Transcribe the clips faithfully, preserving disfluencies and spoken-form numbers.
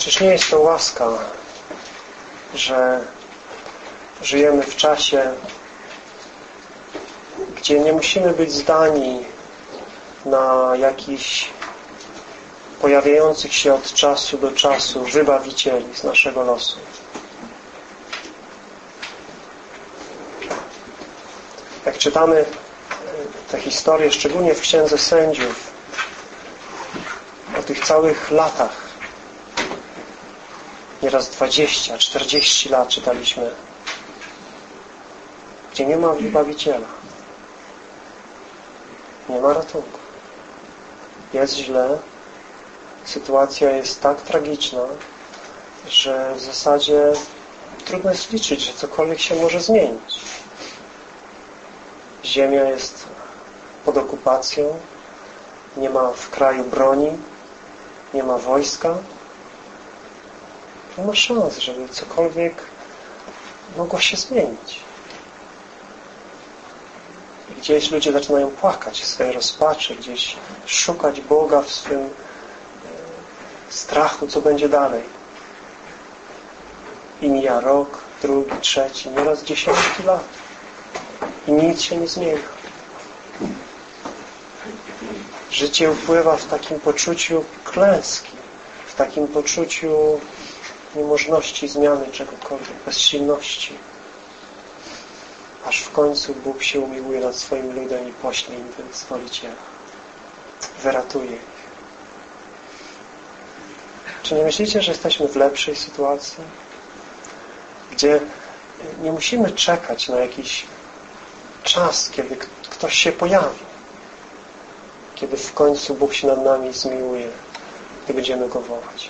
Czyż nie jest to łaska, że żyjemy w czasie, gdzie nie musimy być zdani na jakichś pojawiających się od czasu do czasu wybawicieli z naszego losu. Jak czytamy te historie, szczególnie w Księdze Sędziów, o tych całych latach, nieraz dwadzieścia, czterdzieści lat czytaliśmy, gdzie nie ma wybawiciela, nie ma ratunku. Jest źle, sytuacja jest tak tragiczna, że w zasadzie trudno jest liczyć, że cokolwiek się może zmienić. Ziemia jest pod okupacją, nie ma w kraju broni, nie ma wojska. Nie ma szans, żeby cokolwiek mogło się zmienić. I gdzieś ludzie zaczynają płakać w swojej rozpaczy, gdzieś szukać Boga w swym strachu, co będzie dalej. I mija rok, drugi, trzeci, nieraz dziesiątki lat. I nic się nie zmienia. Życie upływa w takim poczuciu klęski, w takim poczuciu niemożności zmiany czegokolwiek, bezsilności. Aż w końcu Bóg się umiłuje nad swoim ludem i pośle im Zbawiciela. Wyratuje ich. Czy nie myślicie, że jesteśmy w lepszej sytuacji? Gdzie nie musimy czekać na jakiś czas, kiedy ktoś się pojawi. Kiedy w końcu Bóg się nad nami zmiłuje i będziemy Go wołać.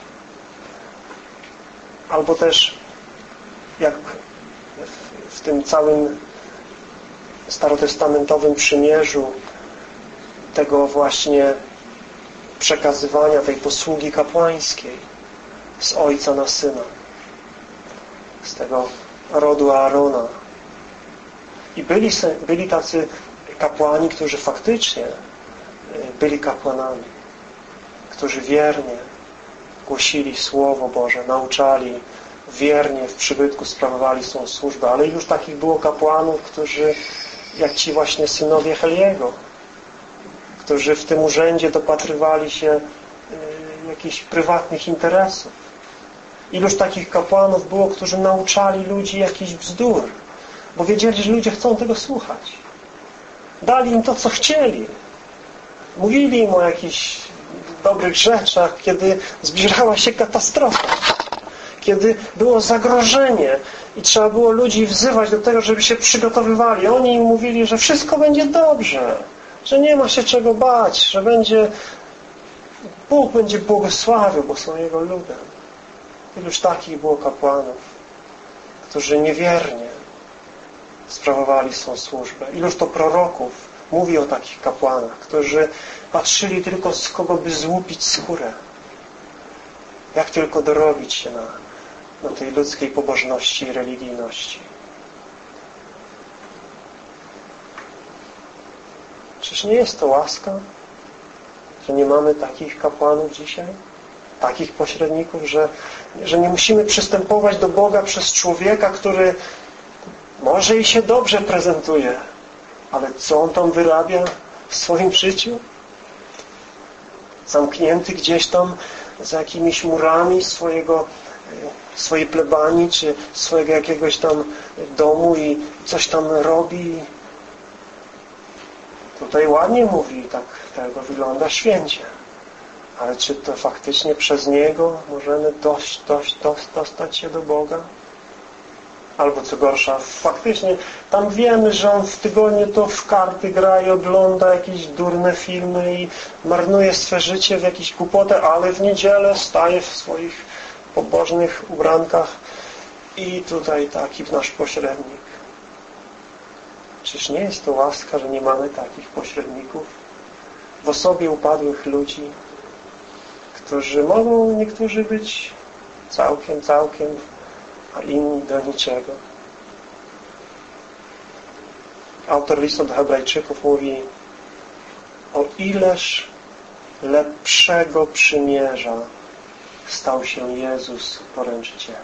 Albo też jak w tym całym starotestamentowym przymierzu tego właśnie przekazywania tej posługi kapłańskiej z ojca na syna, z tego rodu Aarona. I byli, byli tacy kapłani, którzy faktycznie byli kapłanami, którzy wiernie głosili Słowo Boże, nauczali, wiernie w przybytku sprawowali swą służbę, ale już takich było kapłanów, którzy, jak ci właśnie synowie Heliego, którzy w tym urzędzie dopatrywali się y, jakichś prywatnych interesów. Iluż takich kapłanów było, którzy nauczali ludzi jakichś bzdur, bo wiedzieli, że ludzie chcą tego słuchać. Dali im to, co chcieli. Mówili im o jakichś dobrych rzeczach, kiedy zbliżała się katastrofa, kiedy było zagrożenie i trzeba było ludzi wzywać do tego, żeby się przygotowywali. Oni im mówili, że wszystko będzie dobrze, że nie ma się czego bać, że będzie Bóg będzie błogosławił błogosławił ludem. Iluż takich było kapłanów, którzy niewiernie sprawowali swą służbę. Iluż to proroków mówi o takich kapłanach, którzy patrzyli tylko, z kogo by złupić skórę. Jak tylko dorobić się na, na tej ludzkiej pobożności i religijności. Czyż nie jest to łaska, że nie mamy takich kapłanów dzisiaj? Takich pośredników, że, że nie musimy przystępować do Boga przez człowieka, który może i się dobrze prezentuje, ale co on tam wyrabia w swoim życiu? Zamknięty gdzieś tam za jakimiś murami swojego, swojej plebanii, czy swojego jakiegoś tam domu i coś tam robi. Tutaj ładnie mówi, tak tego wygląda święcie. Ale czy to faktycznie przez Niego możemy dość, dość, dość, dostać się do Boga? Albo co gorsza, faktycznie tam wiemy, że on w tygodniu to w karty gra i ogląda jakieś durne filmy i marnuje swe życie w jakieś głupoty, ale w niedzielę staje w swoich pobożnych ubrankach i tutaj taki nasz pośrednik. Czyż nie jest to łaska, że nie mamy takich pośredników w osobie upadłych ludzi, którzy mogą niektórzy być całkiem, całkiem, a inni do niczego. Autor listu do Hebrajczyków mówi: o ileż lepszego przymierza stał się Jezus poręczycielem.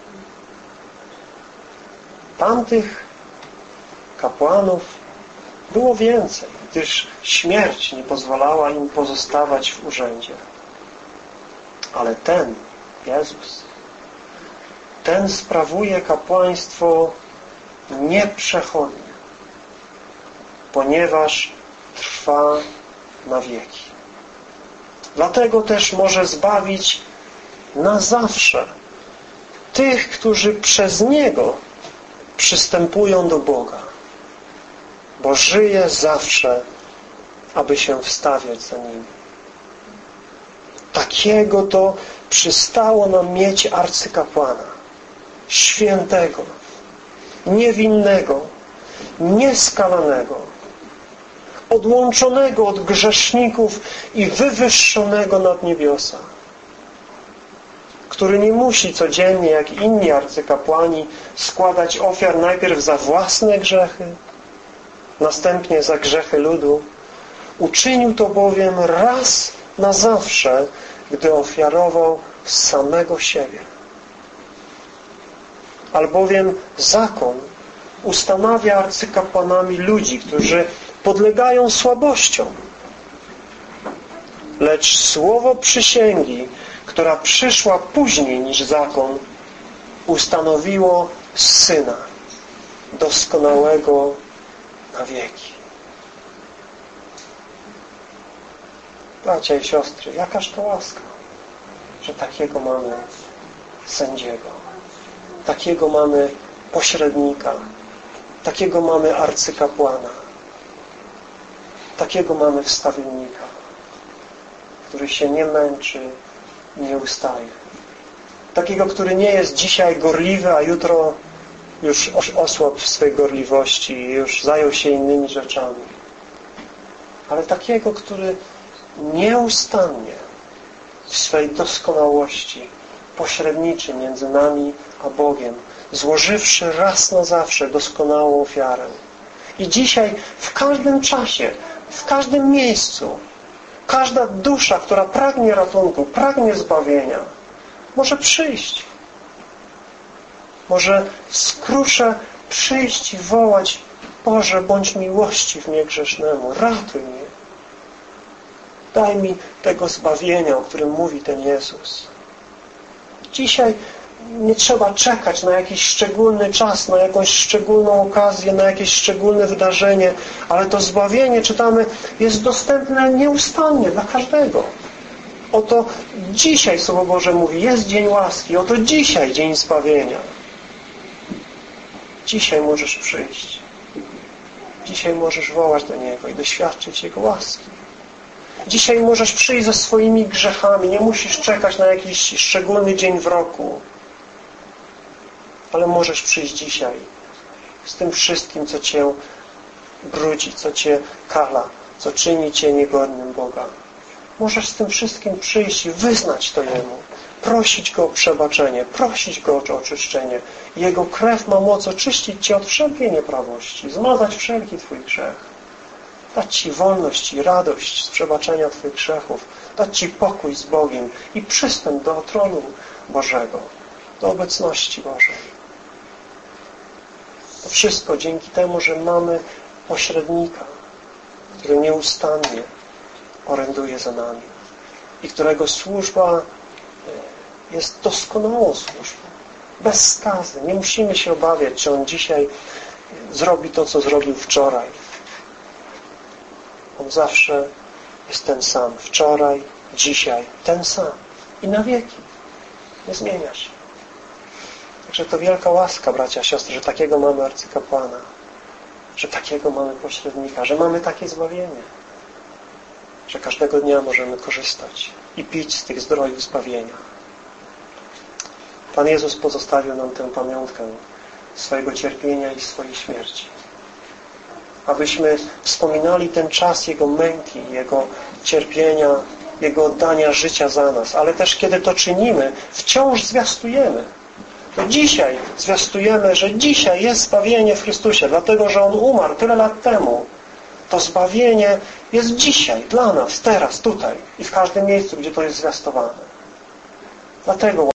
Tamtych kapłanów było więcej, gdyż śmierć nie pozwalała im pozostawać w urzędzie. Ale ten, Jezus, ten sprawuje kapłaństwo nieprzechodnie, ponieważ trwa na wieki. Dlatego też może zbawić na zawsze tych, którzy przez Niego przystępują do Boga, bo żyje zawsze, aby się wstawiać za Nim. Takiego to przystało nam mieć arcykapłana, świętego, niewinnego, nieskalanego, odłączonego od grzeszników i wywyższonego nad niebiosa, który nie musi codziennie, jak inni arcykapłani, składać ofiar najpierw za własne grzechy, następnie za grzechy ludu. Uczynił to bowiem raz na zawsze, gdy ofiarował samego siebie. Albowiem zakon ustanawia arcykapłanami ludzi, którzy podlegają słabościom. Lecz słowo przysięgi, która przyszła później niż zakon, ustanowiło Syna doskonałego na wieki. Bracia i siostry, jakaż to łaska, że takiego mamy sędziego, takiego mamy pośrednika, takiego mamy arcykapłana, takiego mamy wstawiennika, który się nie męczy i nie ustaje. Takiego, który nie jest dzisiaj gorliwy, a jutro już osłabł w swej gorliwości i już zajął się innymi rzeczami. Ale takiego, który nieustannie w swej doskonałości pośredniczy między nami a Bogiem, złożywszy raz na zawsze doskonałą ofiarę. I dzisiaj w każdym czasie, w każdym miejscu, każda dusza, która pragnie ratunku, pragnie zbawienia, może przyjść. Może w skrusze przyjść i wołać: Boże, bądź miłościw mnie grzesznemu, ratuj mnie. Daj mi tego zbawienia, o którym mówi ten Jezus. Dzisiaj nie trzeba czekać na jakiś szczególny czas, na jakąś szczególną okazję, na jakieś szczególne wydarzenie, ale to zbawienie, czytamy, jest dostępne nieustannie dla każdego. Oto dzisiaj Słowo Boże mówi, jest dzień łaski, oto dzisiaj dzień zbawienia. Dzisiaj możesz przyjść. Dzisiaj możesz wołać do Niego i doświadczyć Jego łaski. Dzisiaj możesz przyjść ze swoimi grzechami. Nie musisz czekać na jakiś szczególny dzień w roku. Ale możesz przyjść dzisiaj z tym wszystkim, co Cię brudzi, co Cię kala, co czyni Cię niegodnym Boga. Możesz z tym wszystkim przyjść i wyznać to Jemu. Prosić Go o przebaczenie, prosić Go o oczyszczenie. Jego krew ma moc oczyścić Cię od wszelkiej nieprawości, zmazać wszelki Twój grzech. Dać Ci wolność i radość z przebaczenia Twoich grzechów. Dać Ci pokój z Bogiem i przystęp do tronu Bożego, do obecności Bożej. To wszystko dzięki temu, że mamy pośrednika, który nieustannie oręduje za nami i którego służba jest doskonałą służbą, bez skazy. Nie musimy się obawiać, czy On dzisiaj zrobi to, co zrobił wczoraj. On zawsze jest ten sam. Wczoraj, dzisiaj, ten sam. I na wieki. Nie zmienia się. Także to wielka łaska, bracia, siostry, że takiego mamy arcykapłana, że takiego mamy pośrednika, że mamy takie zbawienie, że każdego dnia możemy korzystać i pić z tych zdrojów zbawienia. Pan Jezus pozostawił nam tę pamiątkę swojego cierpienia i swojej śmierci. Abyśmy wspominali ten czas Jego męki, Jego cierpienia, Jego oddania życia za nas. Ale też kiedy to czynimy, wciąż zwiastujemy. To dzisiaj zwiastujemy, że dzisiaj jest zbawienie w Chrystusie, dlatego, że On umarł tyle lat temu. To zbawienie jest dzisiaj, dla nas, teraz, tutaj i w każdym miejscu, gdzie to jest zwiastowane. Dlatego